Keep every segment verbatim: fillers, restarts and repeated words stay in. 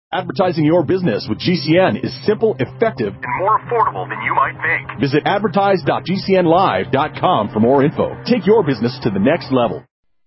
Advertising your business with G C N is simple, effective, and more affordable than you might think. Visit advertise dot g c n live dot com for more info. Take your business to the next level.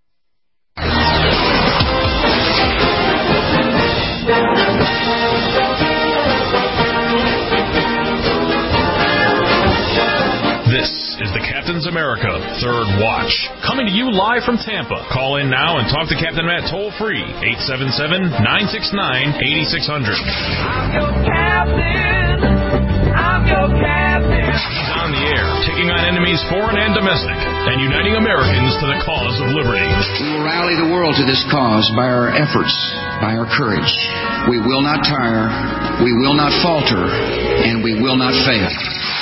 This is the Captain's America Third Watch, coming to you live from Tampa. Call in now and talk to Captain Matt toll-free, eight seven seven, nine six nine, eight six zero zero. I'm your captain. I'm your captain. He's on the air, taking on enemies foreign and domestic, and uniting Americans to the cause of liberty. We will rally the world to this cause by our efforts, by our courage. We will not tire, we will not falter, and we will not fail.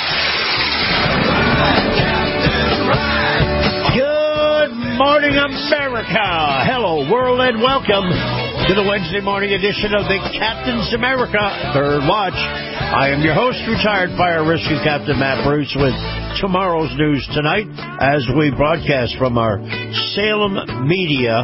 Good morning, America. Hello, world, and welcome to the Wednesday morning edition of the Captain's America Third Watch. I am your host, retired fire rescue Captain Matt Bruce, with tomorrow's news tonight as we broadcast from our Salem Media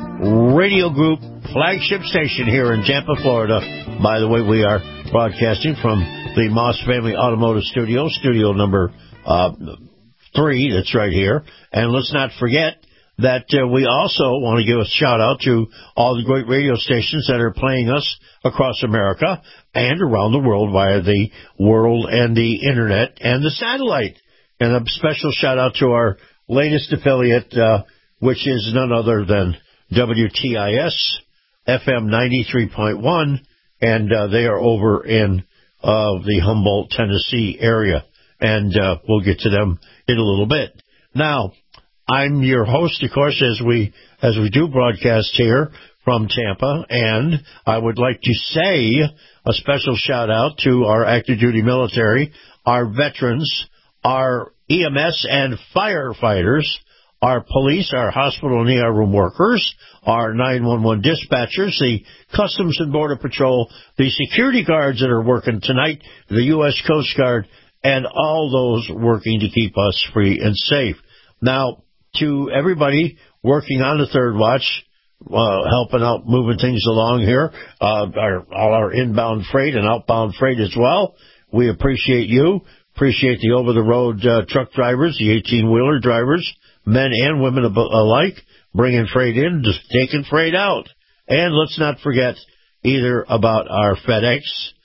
Radio Group flagship station here in Tampa, Florida. By the way, we are broadcasting from the Moss Family Automotive Studio, studio number uh, three, that's right here. And let's not forget that uh, we also want to give a shout-out to all the great radio stations that are playing us across America and around the world via the world and the Internet and the satellite. And a special shout-out to our latest affiliate, uh, which is none other than W T I S, F M ninety-three point one, and uh, they are over in uh, the Humboldt, Tennessee area. And uh, we'll get to them in a little bit. Now, I'm your host, of course, as we as we do broadcast here from Tampa, and I would like to say a special shout-out to our active duty military, our veterans, our E M S and firefighters, our police, our hospital and E R room workers, our nine one one dispatchers, the Customs and Border Patrol, the security guards that are working tonight, the U S Coast Guard, and all those working to keep us free and safe. Now, to everybody working on the Third Watch, uh, helping out, moving things along here, uh, our, all our inbound freight and outbound freight as well, we appreciate you, appreciate the over-the-road uh, truck drivers, the eighteen-wheeler drivers, men and women alike, bringing freight in, just taking freight out. And let's not forget either about our FedEx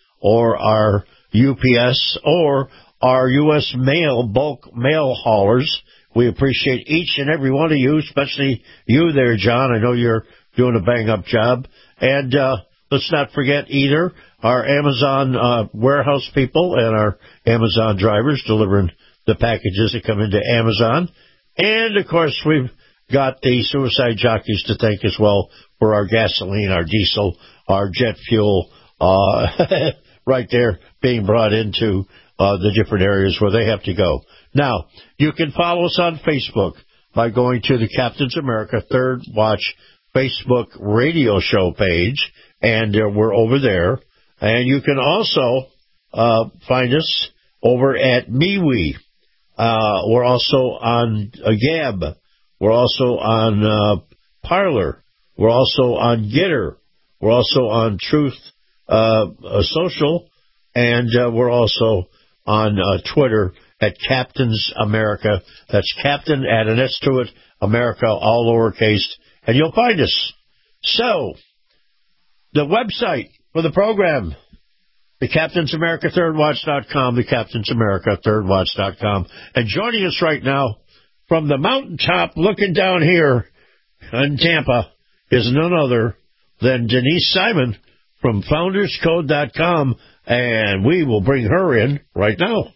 or our U P S or our U S mail, bulk mail haulers. We appreciate each and every one of you, especially you there, John. I know you're doing a bang-up job. And uh, let's not forget either our Amazon uh, warehouse people and our Amazon drivers delivering the packages that come into Amazon. And, of course, we've got the suicide jockeys to thank as well for our gasoline, our diesel, our jet fuel, uh, right there being brought into uh, the different areas where they have to go. Now, you can follow us on Facebook by going to the Captain's America Third Watch Facebook radio show page, and uh, we're over there. And you can also uh, find us over at MeWe. Uh, we're also on uh, Gab. We're also on uh, Parler. We're also on Getter. We're also on Truth uh, uh, Social. And uh, we're also on uh, Twitter at Captain's America. That's Captain, add an S to it, America, all lowercase, and you'll find us. So, the website for the program, the Captain's America Third Watch dot com, the Captain's America Third Watch dot com. And joining us right now from the mountaintop looking down here in Tampa is none other than Denise Simon from Founders Code dot com, and we will bring her in right now.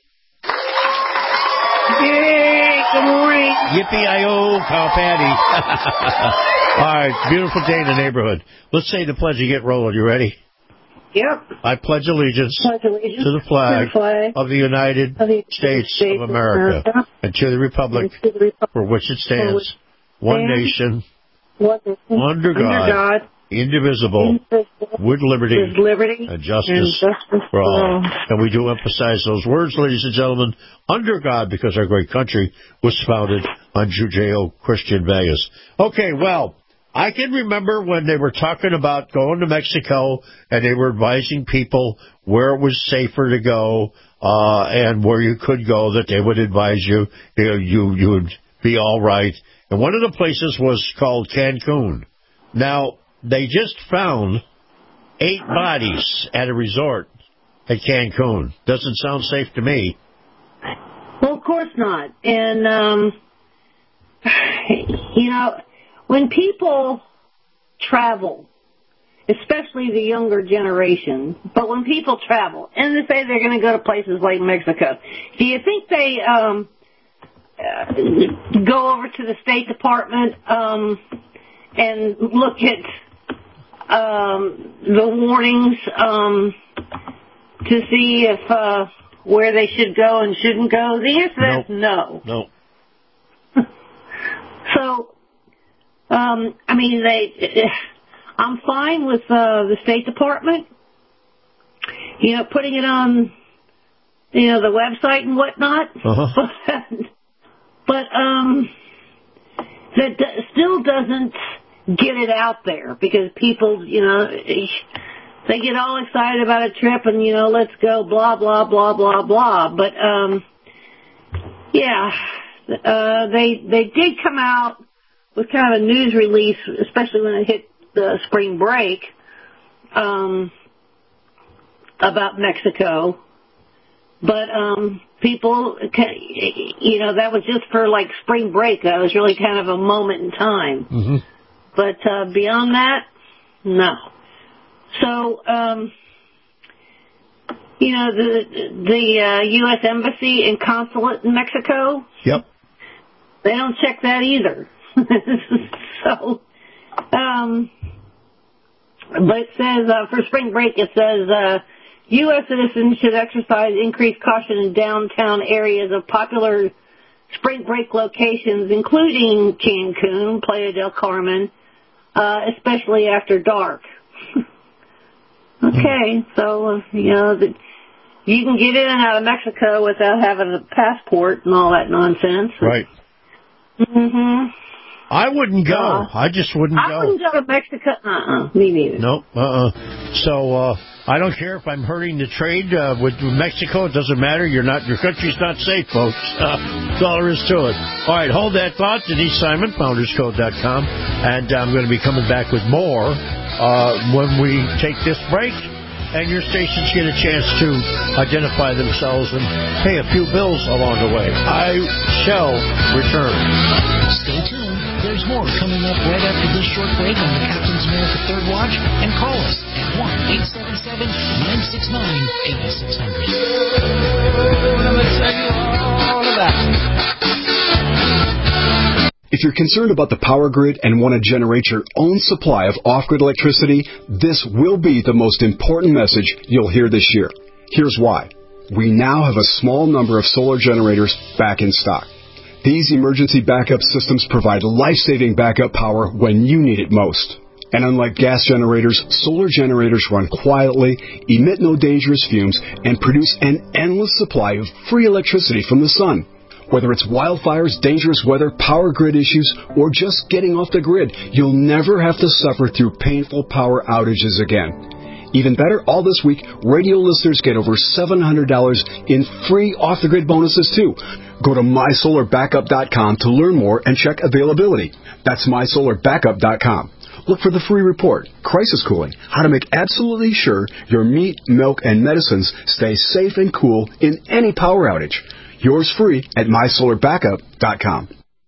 Hey, good morning. Yippee-I-O, cow patty. All right, beautiful day in the neighborhood. Let's say the pledge and get rolling. You ready? Yep. I pledge allegiance, Pledge allegiance to the flag, to the flag of the United of the States, States of America, America and to the republic, and to the republic for which it stands, one stands, nation, one nation, under God, under God indivisible, indivisible, with liberty, with liberty and justice, and justice for all. all. And we do emphasize those words, ladies and gentlemen, under God, because our great country was founded on Judeo-Christian values. Okay, well, I can remember when they were talking about going to Mexico, and they were advising people where it was safer to go uh, and where you could go, that they would advise you, you know, you, you would be all right. And one of the places was called Cancun. Now, they just found eight bodies at a resort at Cancun. Doesn't sound safe to me. Well, of course not. And, um, you know, when people travel, especially the younger generation, but when people travel, and they say they're going to go to places like Mexico, do you think they um, uh, go over to the State Department um, and look at um, the warnings um, to see if uh, where they should go and shouldn't go? The answer nope. is no. No. So, um, I mean, they. I'm fine with uh, the State Department, you know, putting it on, you know, the website and whatnot. Uh-huh. But, but um, that d- still doesn't get it out there, because people, you know, they get all excited about a trip and, you know, let's go, blah, blah, blah, blah, blah. But, um, yeah, uh, they they did come out with kind of a news release, especially when it hit the spring break, um, about Mexico. But um, people, you know, that was just for like spring break. That was really kind of a moment in time. Mm-hmm. But uh, beyond that, no. So, um, you know, the the uh, U S Embassy and Consulate in Mexico, yep, they don't check that either. So, um, but it says uh, for spring break, it says uh, U S citizens should exercise increased caution in downtown areas of popular spring break locations, including Cancun, Playa del Carmen, uh, especially after dark. Okay, so, uh, you know, the, you can get in and out of Mexico without having a passport and all that nonsense. Right. Mm-hmm. I wouldn't go. Uh, I just wouldn't I go. I wouldn't go to Mexico. Uh-uh. Me neither. Nope. Uh-uh. So, uh, I don't care if I'm hurting the trade uh, with Mexico. It doesn't matter. You're not. Your country's not safe, folks. Uh, that's all there is to it. All right, hold that thought. Denise Simon, founders code dot com. And I'm going to be coming back with more uh, when we take this break. And your stations get a chance to identify themselves and pay a few bills along the way. I shall return. Stay tuned. There's more coming up right after this short break on the Captain's America Third Watch. And call us at one eight seven seven, nine six nine, eight six zero zero. I'm going to tell you all about it. If you're concerned about the power grid and want to generate your own supply of off-grid electricity, this will be the most important message you'll hear this year. Here's why. We now have a small number of solar generators back in stock. These emergency backup systems provide life-saving backup power when you need it most. And unlike gas generators, solar generators run quietly, emit no dangerous fumes, and produce an endless supply of free electricity from the sun. Whether it's wildfires, dangerous weather, power grid issues, or just getting off the grid, you'll never have to suffer through painful power outages again. Even better, all this week, radio listeners get over seven hundred dollars in free off-the-grid bonuses, too. Go to my solar backup dot com to learn more and check availability. That's my solar backup dot com. Look for the free report, Crisis Cooling, how to make absolutely sure your meat, milk, and medicines stay safe and cool in any power outage. Yours free at my solar backup dot com.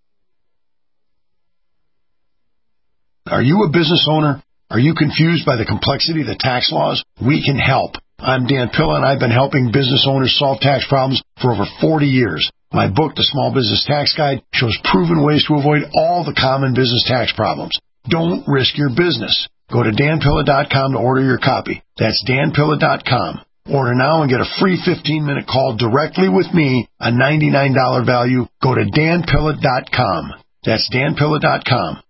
Are you a business owner? Are you confused by the complexity of the tax laws? We can help. I'm Dan Pilla, and I've been helping business owners solve tax problems for over forty years. My book, The Small Business Tax Guide, shows proven ways to avoid all the common business tax problems. Don't risk your business. Go to dan pilla dot com to order your copy. That's dan pilla dot com. Order now and get a free fifteen-minute call directly with me, a ninety-nine dollars value. Go to dan pilla dot com. That's dan pilla dot com.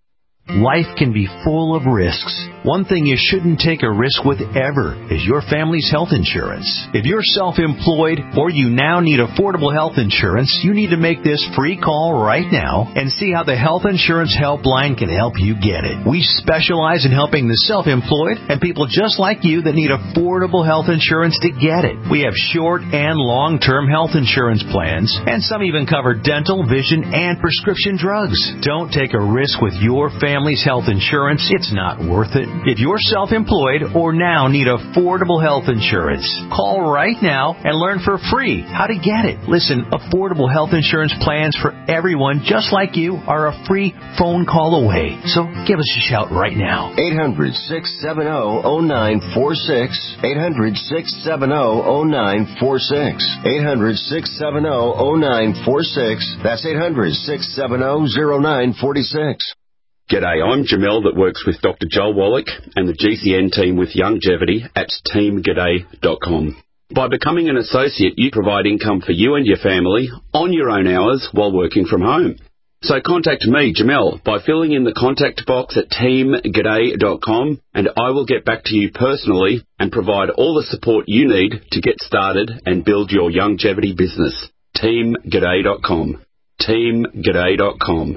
Life can be full of risks. One thing you shouldn't take a risk with ever is your family's health insurance. If you're self-employed or you now need affordable health insurance, you need to make this free call right now and see how the Health Insurance Helpline can help you get it. We specialize in helping the self-employed and people just like you that need affordable health insurance to get it. We have short and long-term health insurance plans, and some even cover dental, vision, and prescription drugs. Don't take a risk with your family's health insurance. It's not worth it. If you're self-employed or now need affordable health insurance, call right now and learn for free how to get it. Listen, affordable health insurance plans for everyone just like you are a free phone call away. So give us a shout right now. eight hundred, six seven zero, zero nine four six. eight hundred, six seven zero, zero nine four six. eight hundred, six seven zero, zero nine four six. That's eight hundred, six seven zero, zero nine four six. G'day, I'm Jamel that works with Doctor Joel Wallach and the G C N team with Longevity at team g'day dot com. By becoming an associate, you provide income for you and your family on your own hours while working from home. So contact me, Jamel, by filling in the contact box at team g'day dot com, and I will get back to you personally and provide all the support you need to get started and build your longevity business. team g'day dot com. team g'day dot com.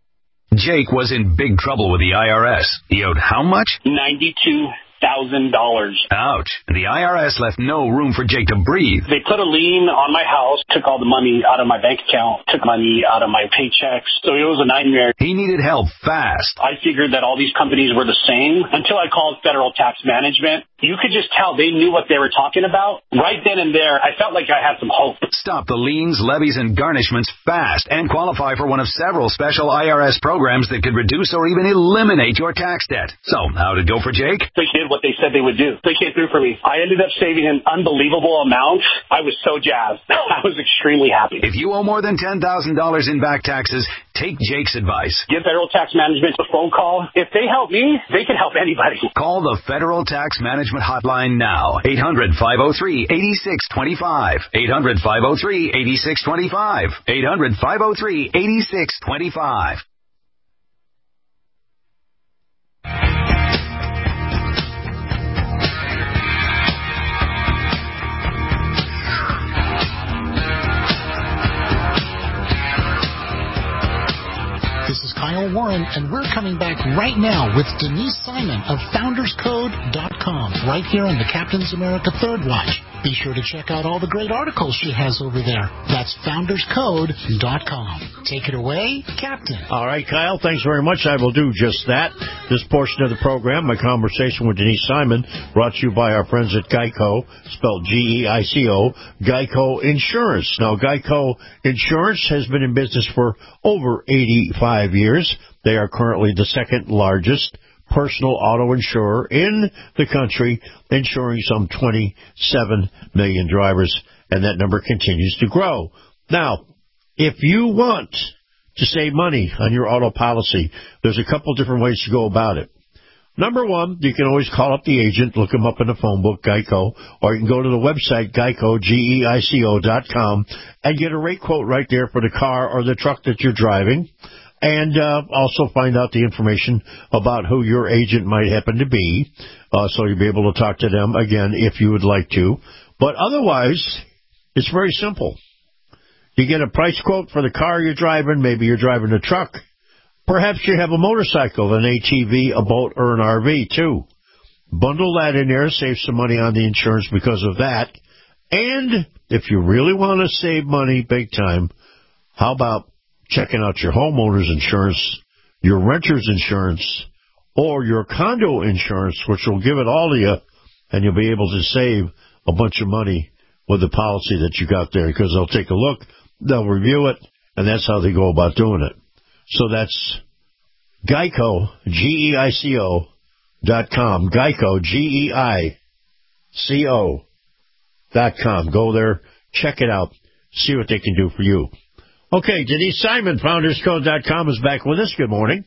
Jake was in big trouble with the I R S. He owed how much? ninety-two thousand dollars. Ouch. The I R S left no room for Jake to breathe. They put a lien on my house, took all the money out of my bank account, took money out of my paychecks. So it was a nightmare. He needed help fast. I figured that all these companies were the same until I called Federal Tax Management. You could just tell they knew what they were talking about. Right then and there, I felt like I had some hope. Stop the liens, levies, and garnishments fast and qualify for one of several special I R S programs that could reduce or even eliminate your tax debt. So, how'd it go for Jake? They did what they said they would do. They came through for me. I ended up saving an unbelievable amount. I was so jazzed. I was extremely happy. If you owe more than ten thousand dollars in back taxes, take Jake's advice. Give Federal Tax Management a phone call. If they help me, they can help anybody. Call the Federal Tax Management Hotline now. eight hundred, five oh three, eight six two five. eight hundred, five oh three, eight six two five. eight hundred, five oh three, eight six two five. This is Kyle Warren, and we're coming back right now with Denise Simon of founders code dot com, right here on the Captain's America Third Watch. Be sure to check out all the great articles she has over there. That's founders code dot com. Take it away, Captain. All right, Kyle, thanks very much. I will do just that. This portion of the program, my conversation with Denise Simon, brought to you by our friends at Geico, spelled G E I C O, Geico Insurance. Now, Geico Insurance has been in business for over eighty-five years. They are currently the second largest personal auto insurer in the country, insuring some twenty-seven million drivers, and that number continues to grow. Now, if you want to save money on your auto policy, there's a couple different ways to go about it. Number one, you can always call up the agent, look him up in the phone book, Geico, or you can go to the website, Geico, G E I C O dot com, and get a rate quote right there for the car or the truck that you're driving. And uh, also find out the information about who your agent might happen to be, uh, so you'll be able to talk to them again if you would like to. But otherwise, it's very simple. You get a price quote for the car you're driving. Maybe you're driving a truck. Perhaps you have a motorcycle, an A T V, a boat, or an R V, too. Bundle that in there, save some money on the insurance because of that. And if you really want to save money big time, how about checking out your homeowner's insurance, your renter's insurance, or your condo insurance, which will give it all to you, and you'll be able to save a bunch of money with the policy that you got there, because they'll take a look, they'll review it, and that's how they go about doing it. So that's Geico, G E I C O dot com, Geico, G E I C O dot com. Go there, check it out, see what they can do for you. Okay, Denise Simon, founders code dot com, is back with us. Good morning.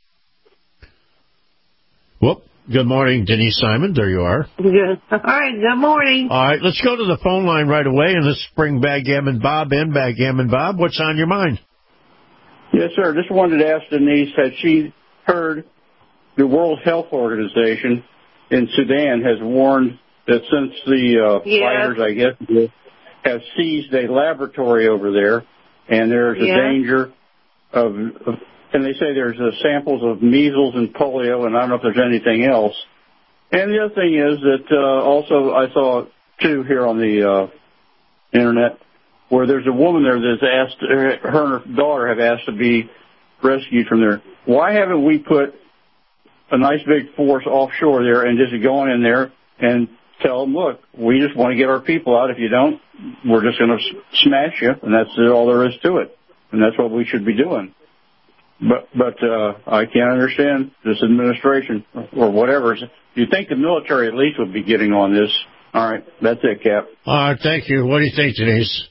Whoop. Good morning, Denise Simon. There you are. Good. All right, good morning. All right, let's go to the phone line right away, and let's bring Backgammon Bob in. Backgammon Bob, what's on your mind? Yes, sir. Just wanted to ask Denise, had she heard the World Health Organization in Sudan has warned that since the uh, yeah. fighters, I guess, have seized a laboratory over there, and there's a yeah. danger of, of, and they say there's uh, samples of measles and polio, and I don't know if there's anything else. And the other thing is that uh, also I saw, too, here on the uh, Internet, where there's a woman there that's asked, her and her daughter have asked to be rescued from there. Why haven't we put a nice big force offshore there and just go in there and tell them, look, we just want to get our people out. If you don't, we're just going to smash you, and that's all there is to it. And that's what we should be doing. But but uh, I can't understand this administration or whatever. You'd think the military at least would be getting on this. All right, that's it, Cap. All right, thank you. What do you think, Denise?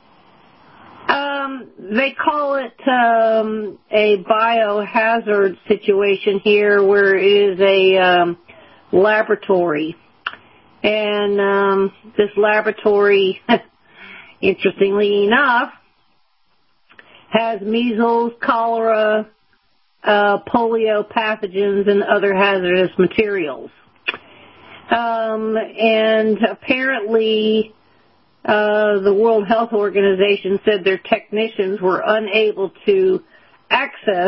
Um, they call it um, a biohazard situation here, where it is a um, laboratory. And um, this laboratory, interestingly enough, has measles, cholera, uh, polio pathogens, and other hazardous materials. Um, and apparently, uh, the World Health Organization said their technicians were unable to access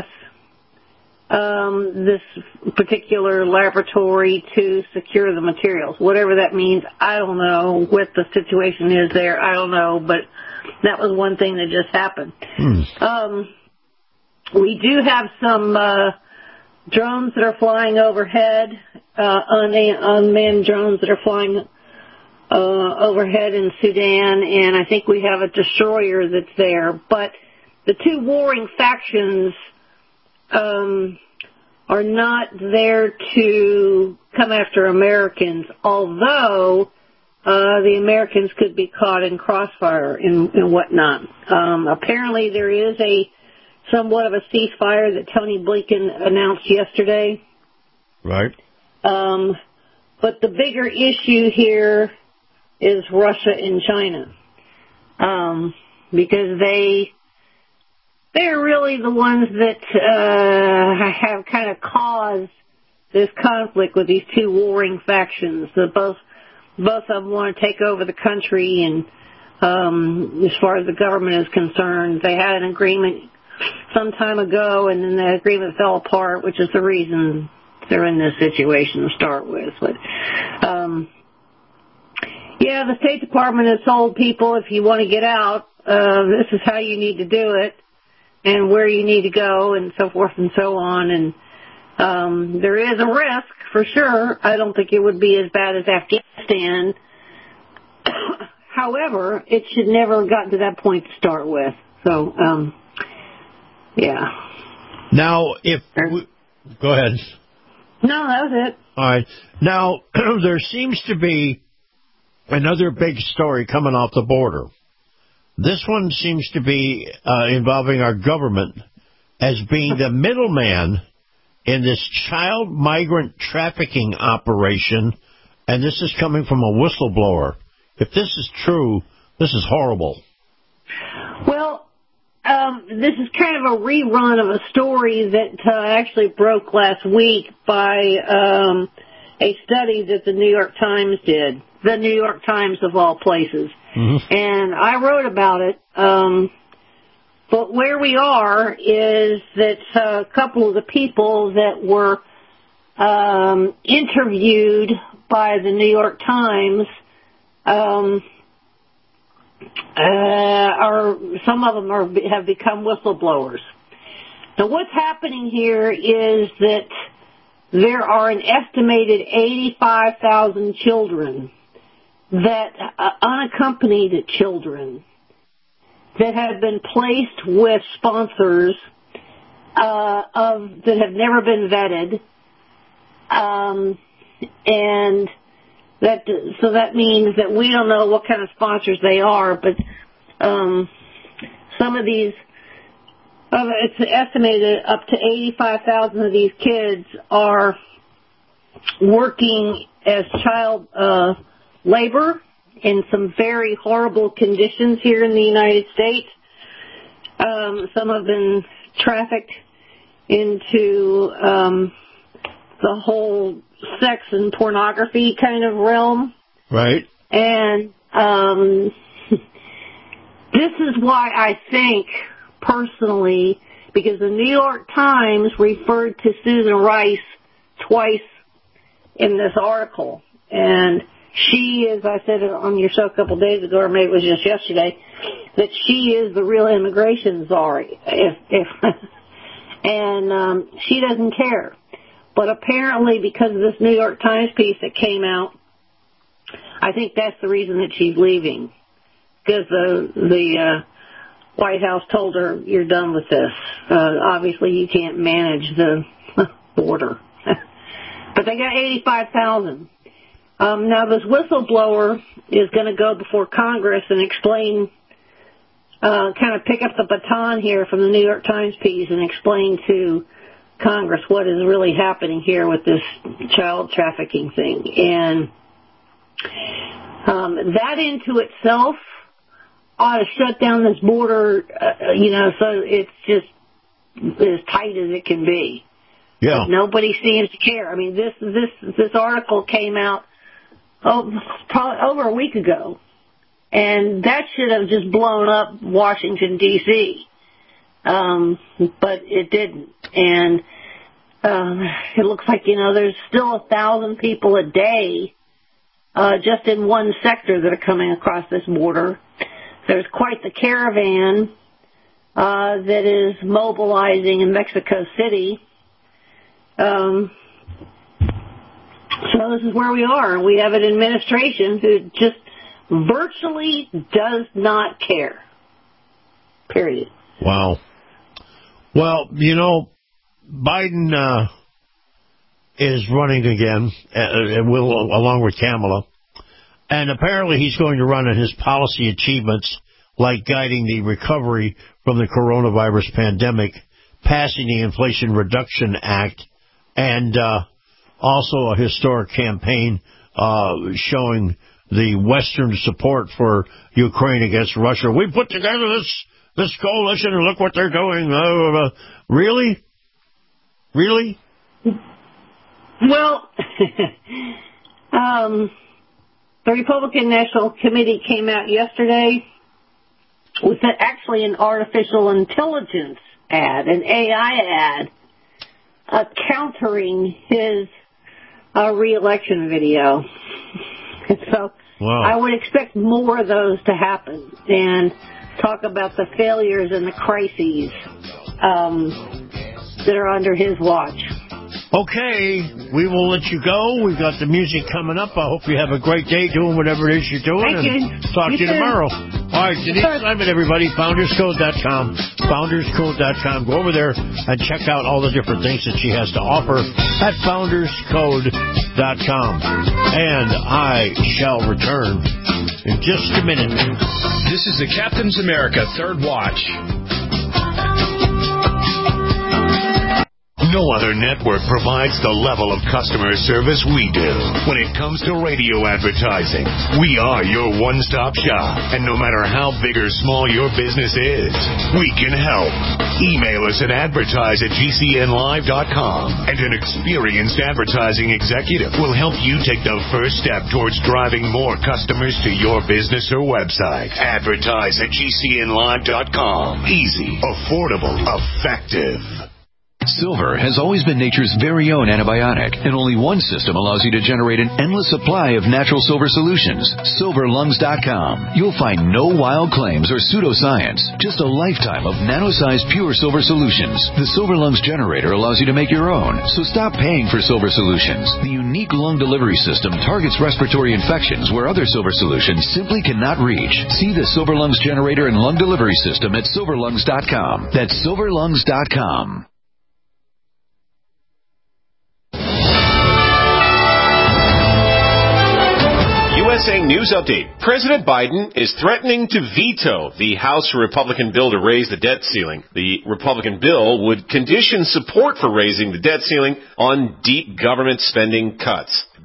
um, this particular laboratory to secure the materials. Whatever that means, I don't know. What the situation is there, I don't know. But that was one thing that just happened. Hmm. Um, we do have some uh, drones that are flying overhead, uh, unmanned drones that are flying uh, overhead in Sudan, and I think we have a destroyer that's there. But the two warring factions um, are not there to come after Americans, although uh, the Americans could be caught in crossfire and, and whatnot. Um, apparently there is a somewhat of a ceasefire that Tony Blinken announced yesterday. Right. Um, but the bigger issue here is Russia and China, um, because they they're really the ones that uh, have kind of caused this conflict with these two warring factions. The both both of them want to take over the country, and um, as far as the government is concerned, they had an agreement some time ago, and then the agreement fell apart, which is the reason they're in this situation to start with. But um, yeah, the State Department has told people, if you want to get out, uh, this is how you need to do it, and where you need to go, and so forth and so on. And um, there is a risk, for sure. I don't think it would be as bad as Afghanistan. However, it should never have gotten to that point to start with. So, um, yeah. Now, if... We, go ahead. No, that was it. All right. Now, there seems to be another big story coming off the border. This one seems to be uh, involving our government as being the middleman in this child migrant trafficking operation, and this is coming from a whistleblower. If this is true, this is horrible. Well, um, this is kind of a rerun of a story that uh, actually broke last week by um, a study that the New York Times did. The New York Times, of all places. Mm-hmm. And I wrote about it. Um, but where we are is that uh, a couple of the people that were um, interviewed by the New York Times um, uh, are, some of them are, have become whistleblowers. Now, what's happening here is that there are an estimated eighty-five thousand children that uh, unaccompanied children that have been placed with sponsors uh, of that have never been vetted, um, and that so that means that we don't know what kind of sponsors they are, but um, some of these, uh, it's estimated up to eighty-five thousand of these kids are working as child uh, labor in some very horrible conditions here in the United States. Um, some have been trafficked into um, the whole sex and pornography kind of realm. Right. And um, this is why I think, personally, because the New York Times referred to Susan Rice twice in this article. And she, as I said on your show a couple of days ago, or maybe it was just yesterday, that she is the real immigration czar. If, if and um, she doesn't care. But apparently, because of this New York Times piece that came out, I think that's the reason that she's leaving. Because the the uh, White House told her, you're done with this. Uh, obviously, you can't manage the border. But they got eighty-five thousand. Um, now, this whistleblower is going to go before Congress and explain, uh, kind of pick up the baton here from the New York Times piece and explain to Congress what is really happening here with this child trafficking thing. And um, that into itself ought to shut down this border, uh, you know, so it's just as tight as it can be. Yeah. But nobody seems to care. I mean, this this this article came out oh, probably over a week ago, and that should have just blown up Washington, D C, um, but it didn't. And um, it looks like, you know, there's still a thousand people a day uh, just in one sector that are coming across this border. There's quite the caravan uh, that is mobilizing in Mexico City. Um, so this is where we are. We have an administration who just virtually does not care. Period. Wow. Well, you know, Biden uh, is running again, uh, will, along with Kamala. And apparently he's going to run on his policy achievements, like guiding the recovery from the coronavirus pandemic, passing the Inflation Reduction Act, and uh, also a historic campaign uh, showing the Western support for Ukraine against Russia. We put together this this coalition, and look what they're doing. Uh, really? Really? Well, um, the Republican National Committee came out yesterday with a, actually an artificial intelligence ad, an A I ad, uh, countering his uh, re-election video. And so wow. I would expect more of those to happen and talk about the failures and the crises um, that are under his watch. Okay, we will let you go. We've got the music coming up. I hope you have a great day doing whatever it is you're doing. Thank and you. Talk You to you too. tomorrow. All right, Denise Simon, everybody, founders code dot com, founders code dot com. Go over there and check out all the different things that she has to offer at founders code dot com. And I shall return in just a minute. This is the Captain's America Third Watch. No other network provides the level of customer service we do. When it comes to radio advertising, we are your one-stop shop. And no matter how big or small your business is, we can help. Email us at advertise at G C N live dot com, and an experienced advertising executive will help you take the first step towards driving more customers to your business or website. Advertise at G C N live dot com. Easy, affordable, effective. Silver has always been nature's very own antibiotic, and only one system allows you to generate an endless supply of natural silver solutions. silver lungs dot com. You'll find no wild claims or pseudoscience, just a lifetime of nano-sized pure silver solutions. The Silver Lungs generator allows you to make your own, so stop paying for silver solutions. The unique lung delivery system targets respiratory infections where other silver solutions simply cannot reach. See the Silver Lungs generator and lung delivery system at silver lungs dot com. That's silver lungs dot com. U S A News Update. President Biden is threatening to veto the House Republican bill to raise the debt ceiling. The Republican bill would condition support for raising the debt ceiling on deep government spending cuts.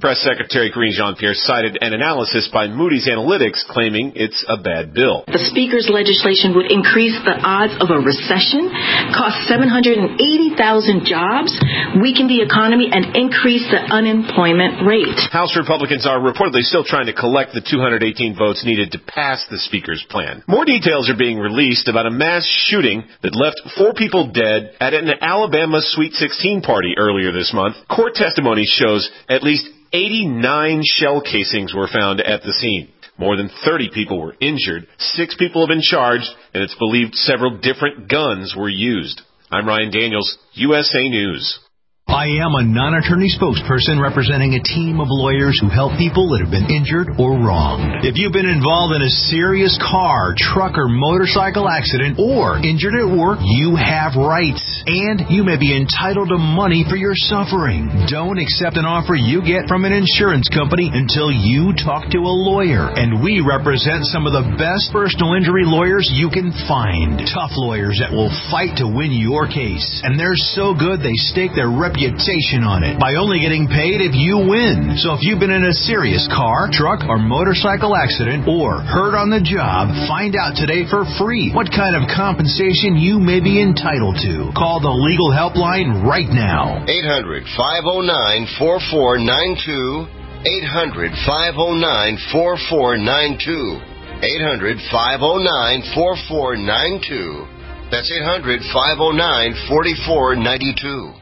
Press Secretary Karine Jean-Pierre cited an analysis by Moody's Analytics claiming it's a bad bill. The Speaker's legislation would increase the odds of a recession, cost seven hundred eighty thousand jobs, weaken the economy, and increase the unemployment rate. House Republicans are reportedly still trying to collect the two hundred eighteen votes needed to pass the Speaker's plan. More details are being released about a mass shooting that left four people dead at an Alabama Sweet sixteen party earlier this month. Court testimony shows at least eighty-nine shell casings were found at the scene. More than thirty people were injured. Six people have been charged, and it's believed several different guns were used. I'm Ryan Daniels, U S A News. I am a non-attorney spokesperson representing a team of lawyers who help people that have been injured or wronged. If you've been involved in a serious car, truck, or motorcycle accident or injured at work, you have rights, and you may be entitled to money for your suffering. Don't accept an offer you get from an insurance company until you talk to a lawyer, and we represent some of the best personal injury lawyers you can find. Tough lawyers that will fight to win your case, and they're so good they stake their reputation reputation on it by only getting paid if you win. So if you've been in a serious car, truck, or motorcycle accident or hurt on the job, find out today for free what kind of compensation you may be entitled to. Call the legal helpline right now. eight hundred, five oh nine, four four nine two. eight hundred, five oh nine, four four nine two. eight hundred, five oh nine, four four nine two. That's eight hundred, five oh nine, four four nine two.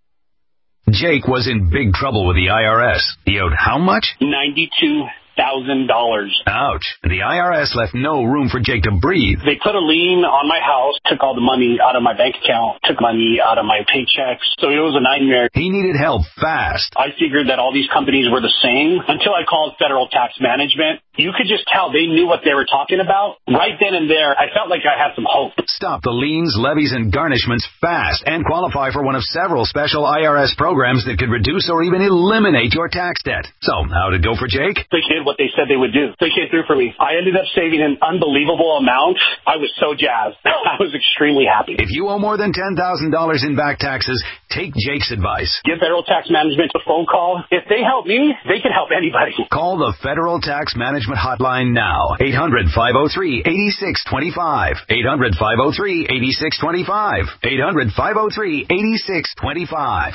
Jake was in big trouble with the I R S. He owed how much? ninety-two thousand dollars. Ouch. The I R S left no room for Jake to breathe. They put a lien on my house, took all the money out of my bank account, took money out of my paychecks. So it was a nightmare. He needed help fast. I figured that all these companies were the same until I called Federal Tax Management. You could just tell they knew what they were talking about. Right then and there, I felt like I had some hope. Stop the liens, levies, and garnishments fast and qualify for one of several special I R S programs that could reduce or even eliminate your tax debt. So, how'd it go for Jake? They did what they said they would do. They came through for me. I ended up saving an unbelievable amount. I was so jazzed. I was extremely happy. If you owe more than ten thousand dollars in back taxes, take Jake's advice. Give Federal Tax Management a phone call. If they help me, they can help anybody. Call the Federal Tax Management Hotline now. eight hundred, five oh three, eight six two five. eight hundred, five oh three, eight six two five. eight hundred, five oh three, eight six two five.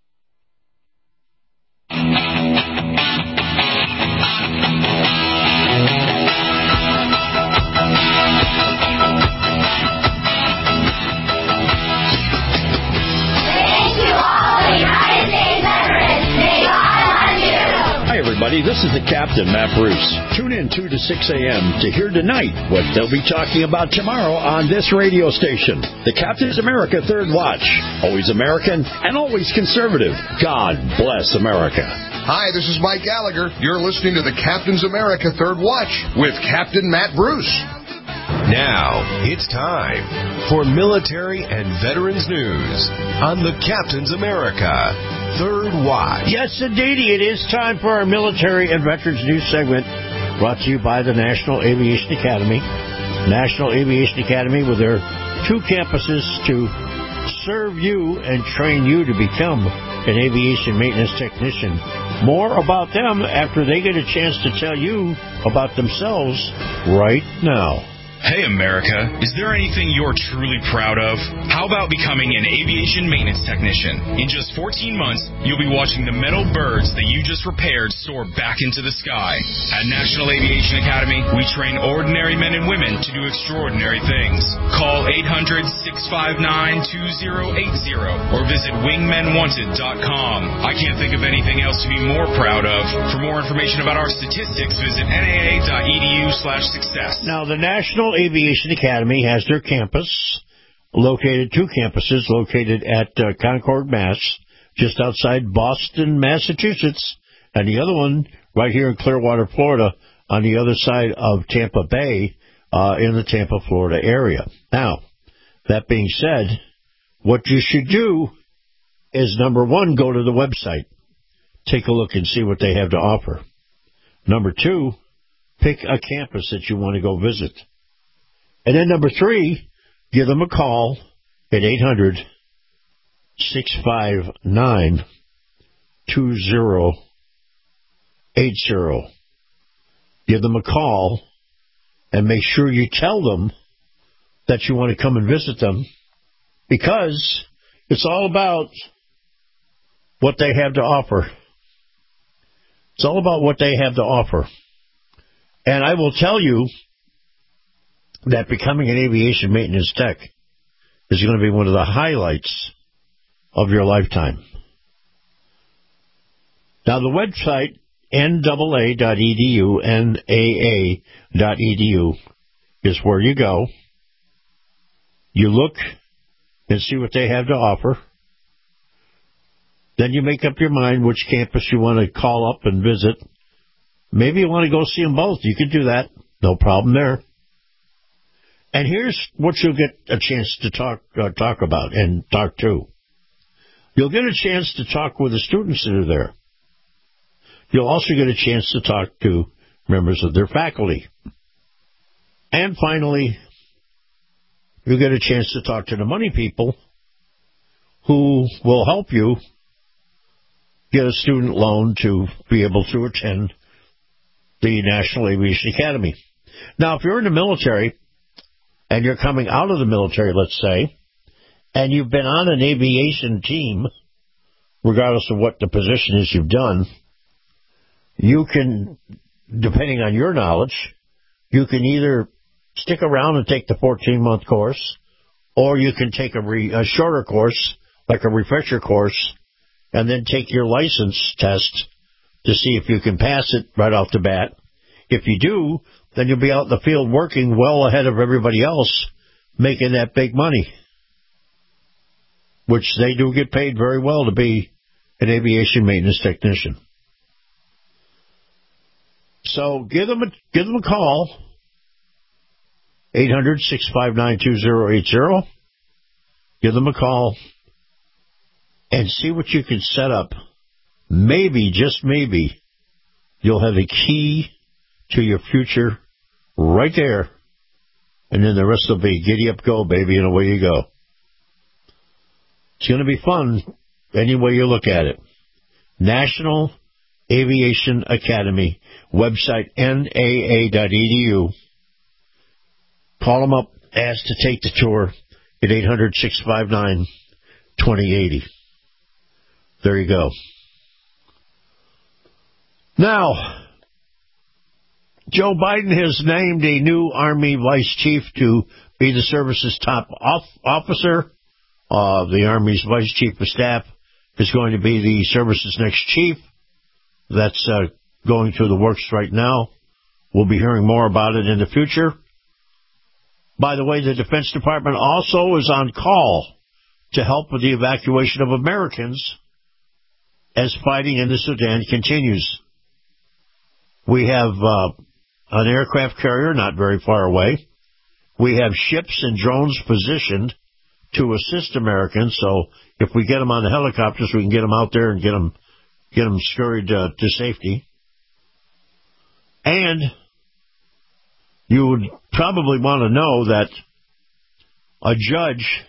Hi, everybody. This is the Captain, Matt Bruce. Tune in two to six a.m. to hear tonight what they'll be talking about tomorrow on this radio station. The Captain's America Third Watch. Always American and always conservative. God bless America. Hi, this is Mike Gallagher. You're listening to the Captain's America Third Watch with Captain Matt Bruce. Now, it's time for military and veterans news on the Captain's America Third Watch. Yes, indeedy, it is time for our military and veterans news segment, brought to you by the National Aviation Academy. National Aviation Academy with their two campuses to serve you and train you to become an aviation maintenance technician. More about them after they get a chance to tell you about themselves right now. Hey, America, is there anything you're truly proud of? How about becoming an aviation maintenance technician? In just fourteen months, you'll be watching the metal birds that you just repaired soar back into the sky. At National Aviation Academy, we train ordinary men and women to do extraordinary things. Call eight hundred, six five nine, two oh eight oh or visit wingmen wanted dot com. I can't think of anything else to be more proud of. For more information about our statistics, visit N A A dot E D U slash success. Now, the National Aviation Academy has their campus located, two campuses located at uh, Concord, Mass, just outside Boston, Massachusetts, and the other one right here in Clearwater, Florida, on the other side of Tampa Bay, uh, in the Tampa, Florida area. Now, that being said, what you should do is, number one, go to the website. Take a look and see what they have to offer. Number two, pick a campus that you want to go visit. And then number three, give them a call at eight hundred, six five nine, two oh eight zero. Give them a call and make sure you tell them that you want to come and visit them, because it's all about what they have to offer. It's all about what they have to offer. And I will tell you that becoming an aviation maintenance tech is going to be one of the highlights of your lifetime. Now, the website, N A A dot E D U, N A A dot E D U, is where you go. You look and see what they have to offer. Then you make up your mind which campus you want to call up and visit. Maybe you want to go see them both. You can do that. No problem there. And here's what you'll get a chance to talk uh, talk about and talk to. You'll get a chance to talk with the students that are there. You'll also get a chance to talk to members of their faculty. And finally, you'll get a chance to talk to the money people who will help you get a student loan to be able to attend the National Aviation Academy. Now, if you're in the military and you're coming out of the military, let's say, and you've been on an aviation team, regardless of what the position is you've done, you can, depending on your knowledge, you can either stick around and take the fourteen-month course, or you can take a, re, a shorter course, like a refresher course, and then take your license test to see if you can pass it right off the bat. If you do, then you'll be out in the field working well ahead of everybody else, making that big money, which they do get paid very well to be an aviation maintenance technician. So give them a, give them a call, eight hundred, six five nine, two zero eight zero. Give them a call and see what you can set up. Maybe, just maybe, you'll have a key to your future right there. And then the rest will be giddy up, go, baby, and away you go. It's going to be fun any way you look at it. National Aviation Academy, website N A A dot E D U. Call them up, ask to take the tour at eight hundred, six five nine, two zero eight zero. There you go. Now, Joe Biden has named a new Army vice chief to be the service's top off- officer. Uh, the Army's vice chief of staff is going to be the service's next chief. That's uh, going through the works right now. We'll be hearing more about it in the future. By the way, the Defense Department also is on call to help with the evacuation of Americans as fighting in the Sudan continues. We have uh, an aircraft carrier not very far away. We have ships and drones positioned to assist Americans, so if we get them on the helicopters, we can get them out there and get them get them scurried uh, to safety. And you would probably want to know that a judge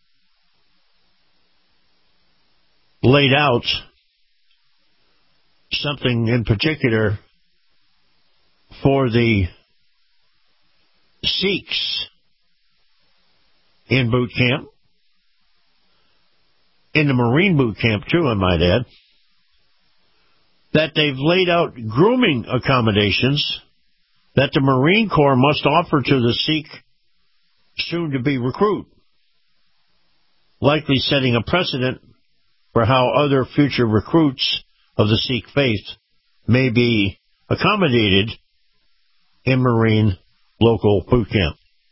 laid out something in particular for the Sikhs in boot camp, in the Marine boot camp too, I might add, that they've laid out grooming accommodations that the Marine Corps must offer to the Sikh soon-to-be recruit, likely setting a precedent for how other future recruits of the Sikh faith may be accommodated in Marine local boot camp.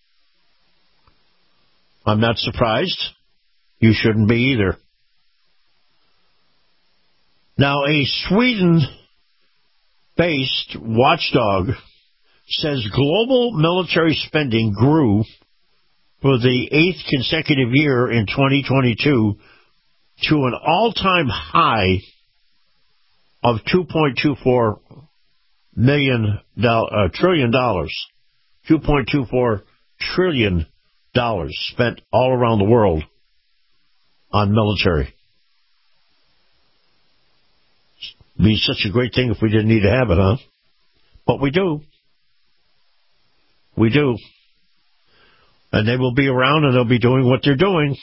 I'm not surprised. You shouldn't be either. Now, a Sweden-based watchdog says global military spending grew for the eighth consecutive year in twenty twenty-two to an all-time high of two point two four million do- uh, trillion dollars. two point two four trillion dollars spent all around the world on military. Be such a great thing if we didn't need to have it, huh? But we do. We do. And they will be around and they'll be doing what they're doing.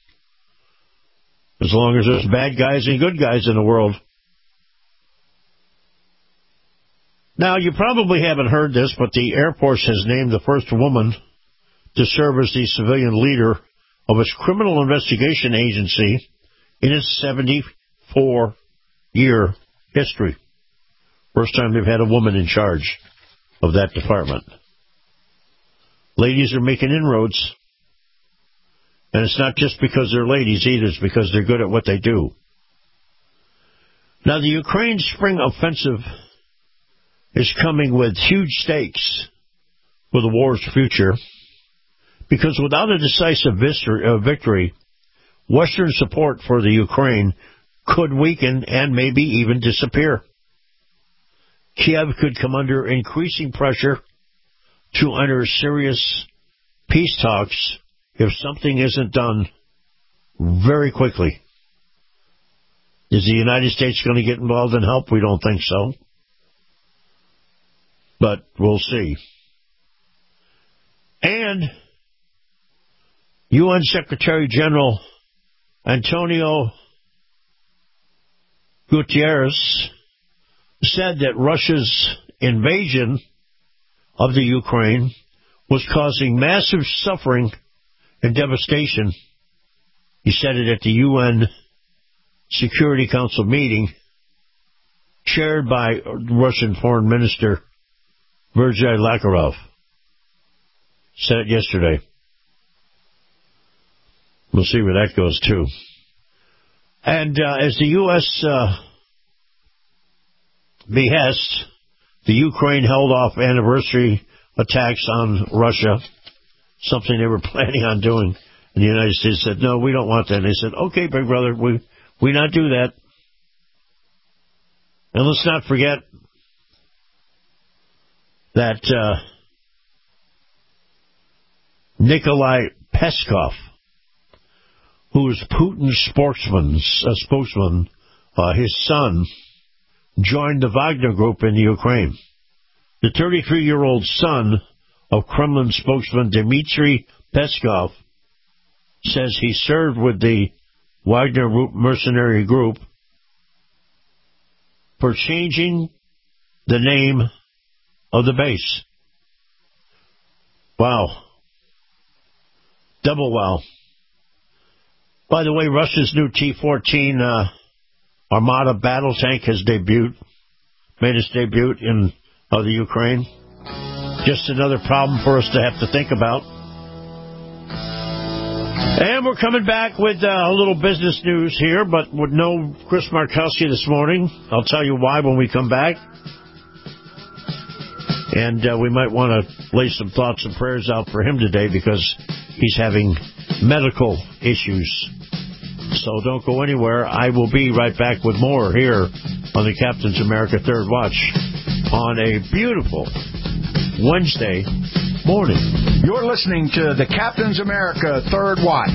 As long as there's bad guys and good guys in the world. Now, you probably haven't heard this, but the Air Force has named the first woman to serve as the civilian leader of its criminal investigation agency in its seventy-four year history. First time they've had a woman in charge of that department. Ladies are making inroads. And it's not just because they're ladies either, it's because they're good at what they do. Now, the Ukraine spring offensive is coming with huge stakes for the war's future, because without a decisive victory, Western support for the Ukraine could weaken and maybe even disappear. Kiev could come under increasing pressure to enter serious peace talks if something isn't done very quickly. Is the United States going to get involved and help? We don't think so. But we'll see. And U N Secretary General Antonio Guterres said that Russia's invasion of the Ukraine was causing massive suffering and devastation. He said it at the U N Security Council meeting chaired by Russian Foreign Minister Sergei Lavrov. Said it yesterday. We'll see where that goes, too. And uh, as the U S uh, behest, the Ukraine held off anniversary attacks on Russia, something they were planning on doing. And the United States said, no, we don't want that. And they said, okay, big brother, we we not do that. And let's not forget that uh, Nikolai Peskov, who is Putin's spokesman, uh, spokesman uh, his son, joined the Wagner Group in the Ukraine. The thirty-three-year-old son of Kremlin spokesman Dmitry Peskov says he served with the Wagner mercenary group for changing the name of the base. Wow. Double wow. By the way, Russia's new T fourteen uh, Armata battle tank has debuted, made its debut in uh, the Ukraine. Just another problem for us to have to think about. And we're coming back with uh, a little business news here, but with no Chris Markowski this morning. I'll tell you why when we come back. And uh, we might want to lay some thoughts and prayers out for him today because he's having medical issues. So don't go anywhere. I will be right back with more here on the Captain's America Third Watch on a beautiful Wednesday morning. You're listening to the Captain's America Third Watch.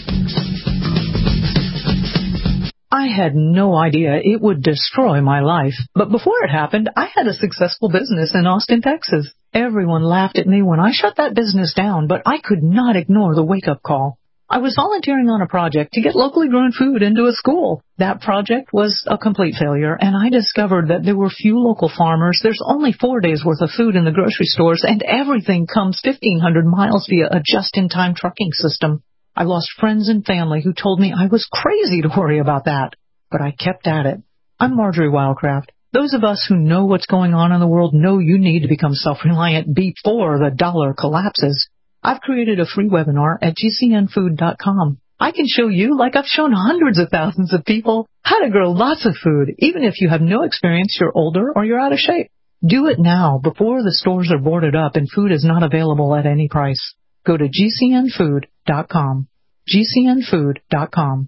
I had no idea it would destroy my life. But before it happened, I had a successful business in Austin, Texas. Everyone laughed at me when I shut that business down, but I could not ignore the wake-up call. I was volunteering on a project to get locally grown food into a school. That project was a complete failure, and I discovered that there were few local farmers. There's only four days' worth of food in the grocery stores, and everything comes fifteen hundred miles via a just-in-time trucking system. I lost friends and family who told me I was crazy to worry about that, but I kept at it. I'm Marjorie Wildcraft. Those of us who know what's going on in the world know you need to become self-reliant before the dollar collapses. I've created a free webinar at G C N food dot com. I can show you, like I've shown hundreds of thousands of people, how to grow lots of food, even if you have no experience, you're older, or you're out of shape. Do it now before the stores are boarded up and food is not available at any price. Go to G C N food dot com. G C N food dot com.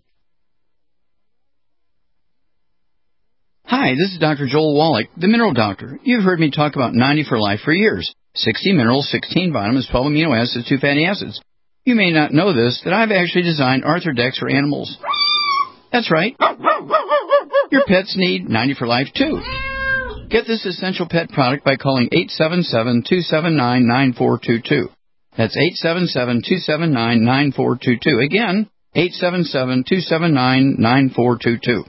Hi, this is Doctor Joel Wallach, the Mineral Doctor. You've heard me talk about ninety for Life for years. sixty minerals, sixteen vitamins, twelve amino acids, two fatty acids. You may not know this, that I've actually designed Arthrodex for animals. That's right. Your pets need ninety for life, too. Get this essential pet product by calling eight seven seven, two seven nine, nine four two two. That's eight seven seven, two seven nine, nine four two two. Again, eight seven seven, two seven nine, nine four two two.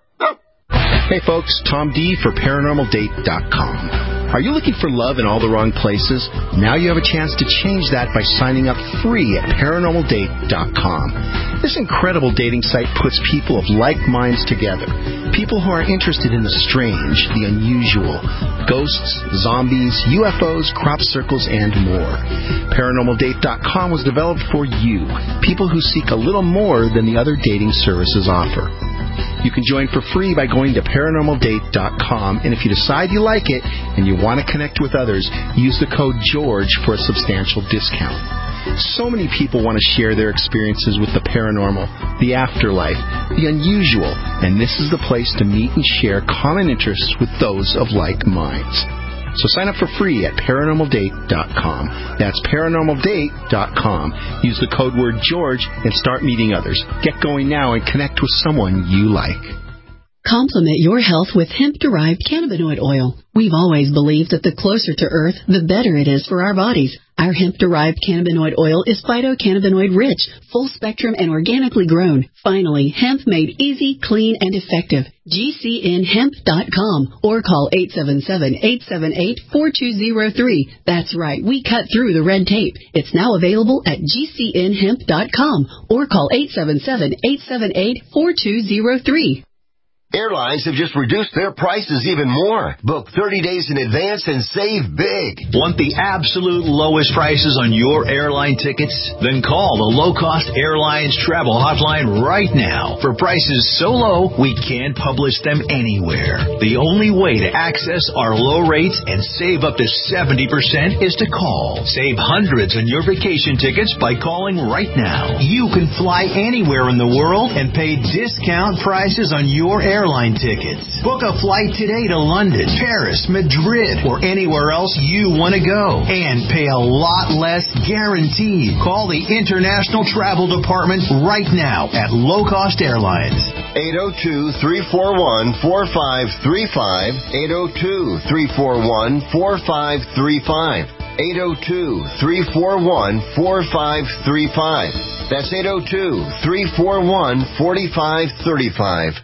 Hey folks, Tom D for paranormal date dot com. Are you looking for love in all the wrong places? Now you have a chance to change that by signing up free at paranormal date dot com. This incredible dating site puts people of like minds together. People who are interested in the strange, the unusual, ghosts, zombies, U F Os, crop circles, and more. paranormal date dot com was developed for you, people who seek a little more than the other dating services offer. You can join for free by going to paranormal date dot com, and if you decide you like it and you want to connect with others, use the code GEORGE for a substantial discount. So many people want to share their experiences with the paranormal, the afterlife, the unusual, and this is the place to meet and share common interests with those of like minds. So sign up for free at paranormal date dot com. That's paranormal date dot com. Use the code word George and start meeting others. Get going now and connect with someone you like. Complement your health with hemp-derived cannabinoid oil. We've always believed that the closer to Earth, the better it is for our bodies. Our hemp-derived cannabinoid oil is phytocannabinoid-rich, full-spectrum, and organically grown. Finally, hemp made easy, clean, and effective. G C N hemp dot com or call eight seven seven, eight seven eight, four two zero three. That's right, we cut through the red tape. It's now available at G C N hemp dot com or call eight seven seven, eight seven eight, four two zero three. Airlines have just reduced their prices even more. Book thirty days in advance and save big. Want the absolute lowest prices on your airline tickets? Then call the Low Cost Airlines Travel Hotline right now for prices so low we can't publish them anywhere. The only way to access our low rates and save up to seventy percent is to call. Save hundreds on your vacation tickets by calling right now. You can fly anywhere in the world and pay discount prices on your airline airline tickets. Book a flight today to London, Paris, Madrid, or anywhere else you want to go and pay a lot less guaranteed. Call the International Travel Department right now at Low Cost Airlines. eight oh two, three four one, four five three five, eight oh two, three four one, four five three five, eight oh two, three four one, four five three five. That's eight oh two, three four one, four five three five.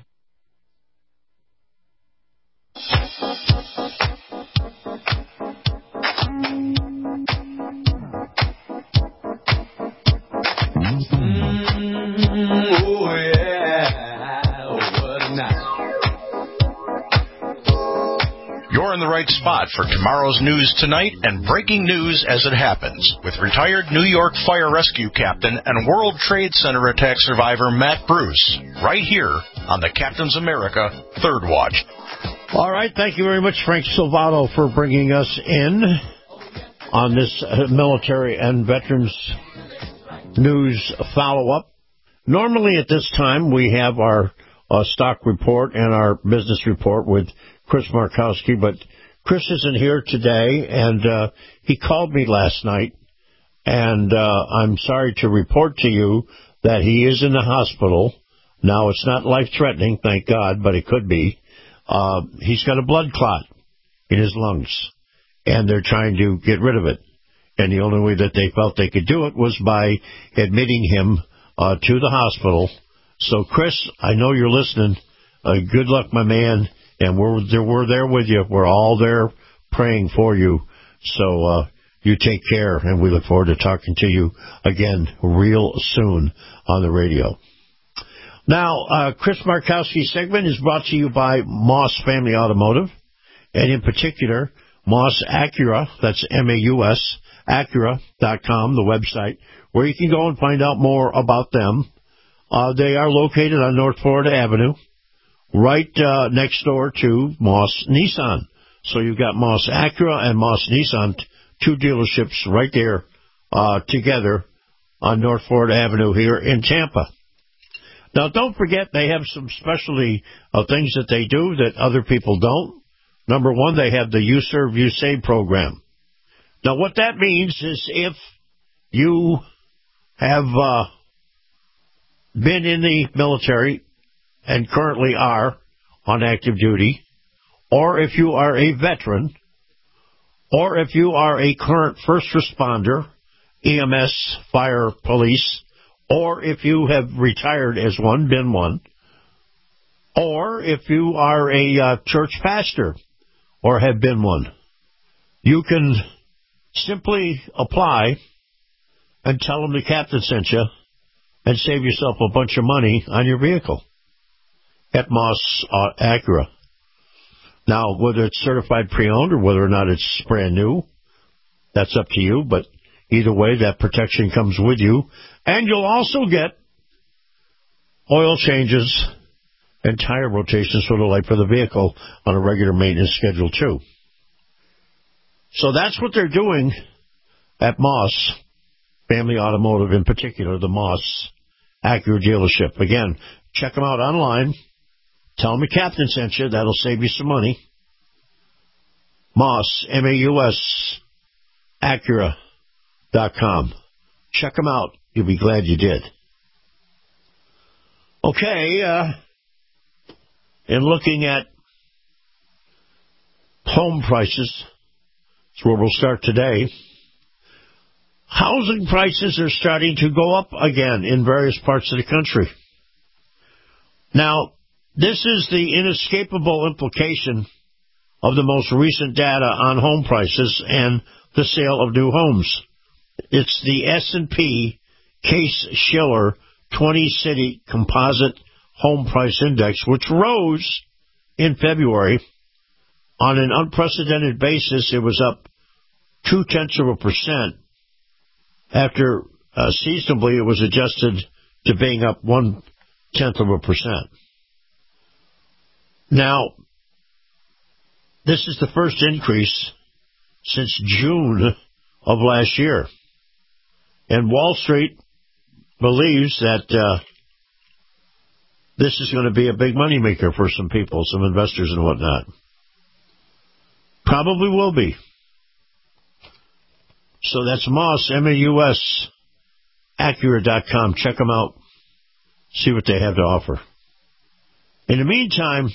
You're in the right spot for tomorrow's news tonight and breaking news as it happens with retired New York Fire Rescue Captain and World Trade Center attack survivor Matt Bruce, right here on the Captain's America Third Watch. All right, thank you very much, Frank Silvato, for bringing us in on this uh, military and veterans news follow-up. Normally at this time we have our uh, stock report and our business report with Chris Markowski, but Chris isn't here today, and uh, he called me last night, and uh, I'm sorry to report to you that he is in the hospital. Now, it's not life-threatening, thank God, but it could be. Uh, he's got a blood clot in his lungs, and they're trying to get rid of it. And the only way that they felt they could do it was by admitting him uh, to the hospital. So, Chris, I know you're listening. Uh, good luck, my man. And we're there, we're there with you. We're all there praying for you. So uh, you take care, and we look forward to talking to you again real soon on the radio. Now, uh, Chris Markowski's segment is brought to you by Moss Family Automotive, and in particular, Moss Acura, that's M A U S, Acura dot com, the website, where you can go and find out more about them. Uh, they are located on North Florida Avenue, right uh, next door to Moss Nissan. So you've got Moss Acura and Moss Nissan, two dealerships right there uh, together on North Florida Avenue here in Tampa. Now, don't forget, they have some specialty uh, things that they do that other people don't. Number one, they have the You Serve, You Save program. Now, what that means is if you have uh, been in the military and currently are on active duty, or if you are a veteran, or if you are a current first responder, E M S, fire, police, or if you have retired as one, been one, or if you are a uh, church pastor or have been one, you can simply apply and tell them the captain sent you and save yourself a bunch of money on your vehicle at Moss uh, Acura. Now, whether it's certified pre-owned or whether or not it's brand new, that's up to you, but either way, that protection comes with you. And you'll also get oil changes and tire rotations for the life of the vehicle on a regular maintenance schedule, too. So that's what they're doing at Moss, Family Automotive in particular, the Moss Acura dealership. Again, check them out online. Tell them the captain sent you. That'll save you some money. Moss, M A U S, Acura dot com. Check them out. You'll be glad you did. Okay, uh, in looking at home prices, that's where we'll start today. Housing prices are starting to go up again in various parts of the country. Now, this is the inescapable implication of the most recent data on home prices and the sale of new homes. It's the S and P Case-Shiller twenty-city composite home price index, which rose in February. On an unprecedented basis, it was up two-tenths of a percent. After uh, seasonably, it was adjusted to being up one-tenth of a percent. Now, this is the first increase since June of last year. And Wall Street believes that uh, this is going to be a big moneymaker for some people, some investors and whatnot. Probably will be. So that's Moss, M A U S, Acura dot com. Check them out. See what they have to offer. In the meantime,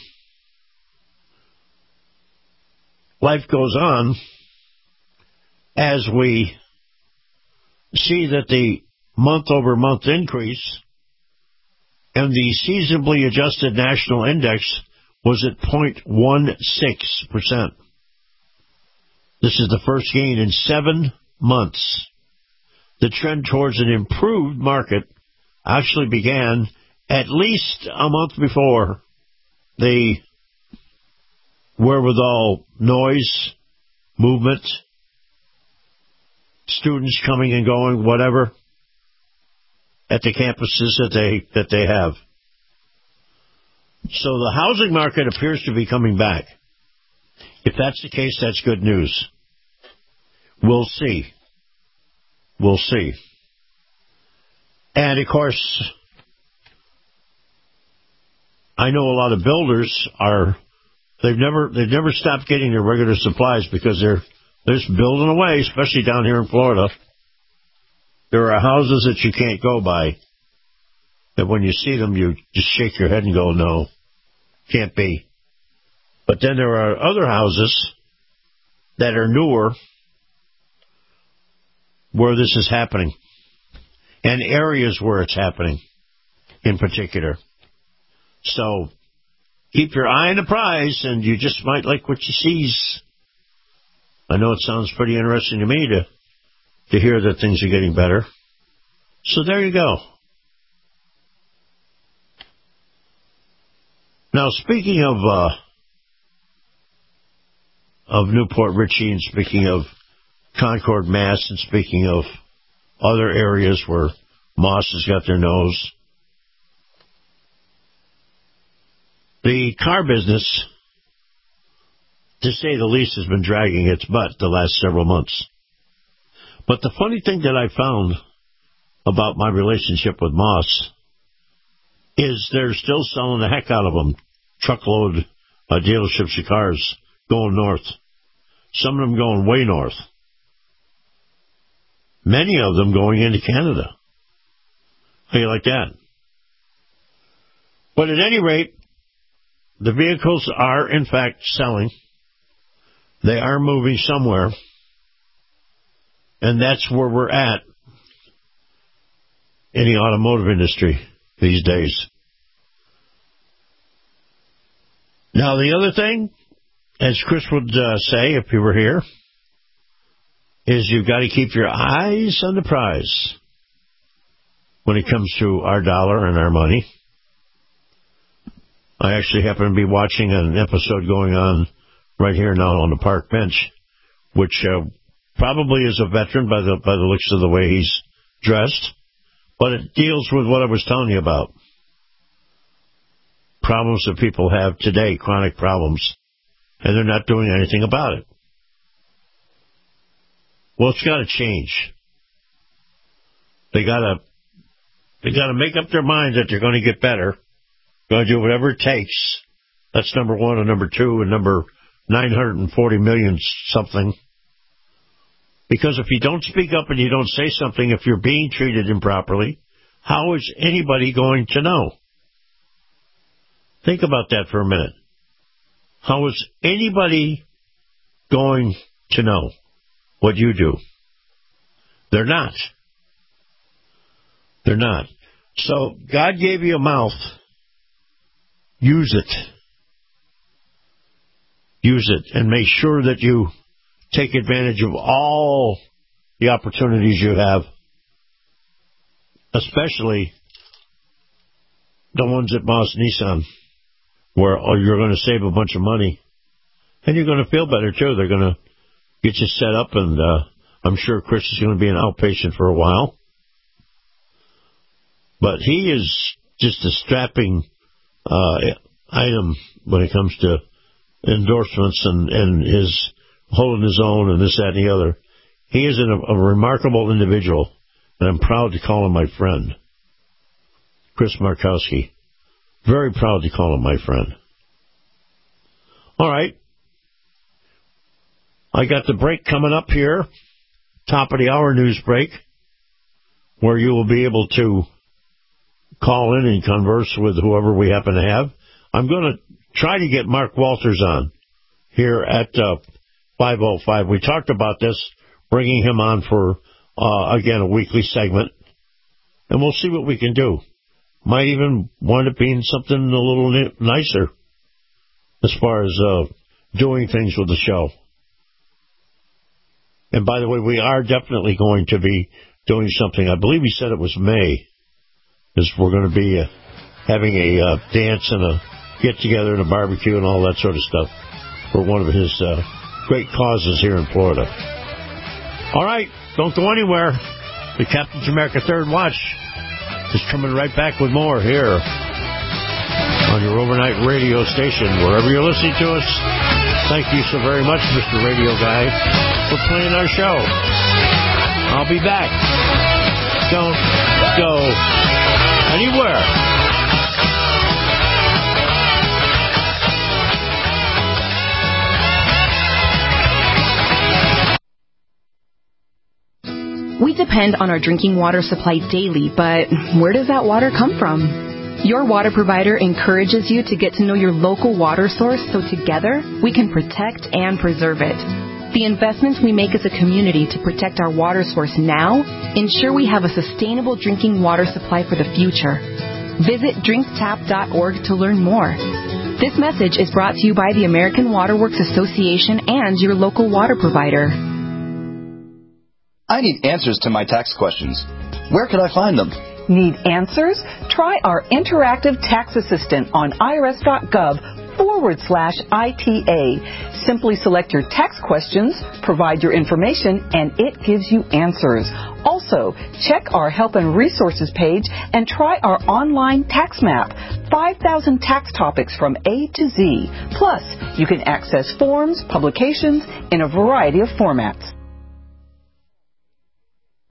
life goes on as we see that the month-over-month increase and the seasonably adjusted national index was at zero point one six percent. This is the first gain in seven months. The trend towards an improved market actually began at least a month before the wherewithal noise, movement, students coming and going, whatever, at the campuses that they that they have. So the housing market appears to be coming back. If that's the case, that's good news. We'll see. We'll see. And, of course, I know a lot of builders are, they've never they've never stopped getting their regular supplies because they're, they're just building away, especially down here in Florida. There are houses that you can't go by, that when you see them, you just shake your head and go, no, can't be. But then there are other houses that are newer where this is happening, and areas where it's happening in particular. So keep your eye on the prize, and you just might like what you see. I know it sounds pretty interesting to me to to hear that things are getting better. So there you go. Now, speaking of uh, of Newport Richey, and speaking of Concord, Mass, and speaking of other areas where Moss has got their nose, the car business, to say the least, has been dragging its butt the last several months. But the funny thing that I found about my relationship with Moss is they're still selling the heck out of them. Truckload uh, dealerships of cars going north. Some of them going way north. Many of them going into Canada. How do you like that? But at any rate, the vehicles are, in fact, selling. They are moving somewhere. And that's where we're at in the automotive industry these days. Now, the other thing, as Chris would uh, say if he were here, is you've got to keep your eyes on the prize when it comes to our dollar and our money. I actually happen to be watching an episode going on right here now on the park bench, which uh, probably is a veteran by the by the looks of the way he's dressed, but it deals with what I was telling you about. Problems that people have today, chronic problems, and they're not doing anything about it. Well, it's got to change. They got to they got to make up their minds that they're going to get better, going to do whatever it takes. That's number one, and number two, and number nine hundred forty million something. Because if you don't speak up and you don't say something, if you're being treated improperly, how is anybody going to know? Think about that for a minute. How is anybody going to know what you do? They're not. They're not. So God gave you a mouth. Use it. Use it and make sure that you take advantage of all the opportunities you have, especially the ones at Moss Nissan, where you're going to save a bunch of money, and you're going to feel better, too. They're going to get you set up, and uh, I'm sure Chris is going to be an outpatient for a while. But he is just a strapping uh, item when it comes to endorsements and, and his holding his own and this, that, and the other. He is a, a remarkable individual, and I'm proud to call him my friend. Chris Markowski. Very proud to call him my friend. All right. I got the break coming up here, top of the hour news break, where you will be able to call in and converse with whoever we happen to have. I'm going to try to get Mark Walters on here at uh, five oh five. We talked about this, bringing him on for, uh, again, a weekly segment, and we'll see what we can do. Might even wind up being something a little ni- nicer as far as uh, doing things with the show. And by the way, we are definitely going to be doing something. I believe he said it was May, is we're going to be uh, having a uh, dance and a get-together and a barbecue and all that sort of stuff for one of his uh, great causes here in Florida. All right, don't go anywhere. The Captain's America Third Watch is coming right back with more here on your overnight radio station, wherever you're listening to us. Thank you so very much, Mister Radio Guy, for playing our show. I'll be back. Don't go anywhere. We depend on our drinking water supply daily, but where does that water come from? Your water provider encourages you to get to know your local water source so together we can protect and preserve it. The investments we make as a community to protect our water source now ensure we have a sustainable drinking water supply for the future. Visit drink tap dot org to learn more. This message is brought to you by the American Water Works Association and your local water provider. I need answers to my tax questions. Where can I find them? Need answers? Try our interactive tax assistant on irs.gov forward slash ITA. Simply select your tax questions, provide your information, and it gives you answers. Also, check our help and resources page and try our online tax map. five thousand tax topics from A to Z. Plus, you can access forms, publications in a variety of formats.